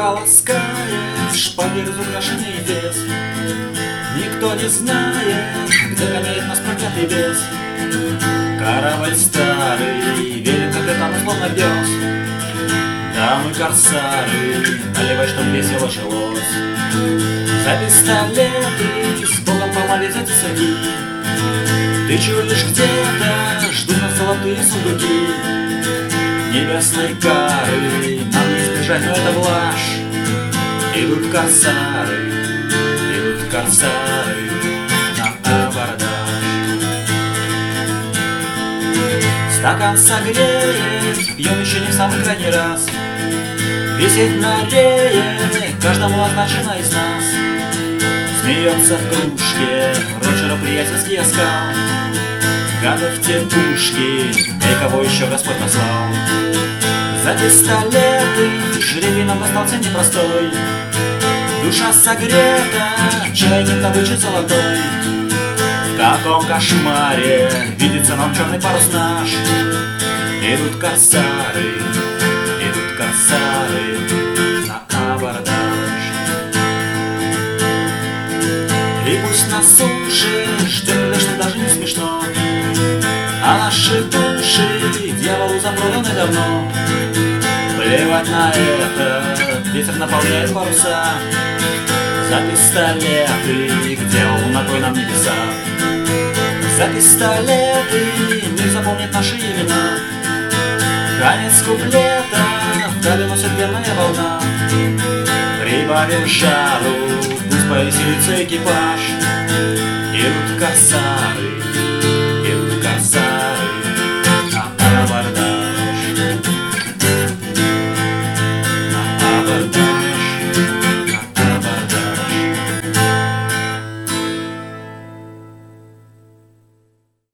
Пока ласкаешь по безукрашенный вес, никто не знает, где гоняет нас проклятый бес. Корабль старый, верен капитану словно пес. Да мы корсары, наливай, чтоб весело жилось. За пистолеты с Богом помолись, за тесаки. Ты чуешь где-то, ждут нас золотые сундуки. Небесной кары нам не избежать, но это блажь. Идут корсары на абордаж. Стакан согреет, пьем еще не в самый крайний раз. Висеть на рее каждому назначено из нас. Смеется в кружке Роджера приятельский оскал. Гадов те пушки, эй, кого еще Господь послал. За пистолеты жребий нам достался непростой. Душа согрета чайник добычи золотой. В каком кошмаре видится нам черный парус наш. Идут корсары на абордаж. И пусть на суше ждет лишь, даже не смешно, а наши души дьяволу запроданы давно. Плевать на это, ветер наполняет паруса. За пистолеты, где лунокой нам небеса. За пистолеты мир запомнит наши имена. Конец куплета вдали носит верная волна. Прибавим жару, пусть повеселится экипаж. Идут корсары на абордаж.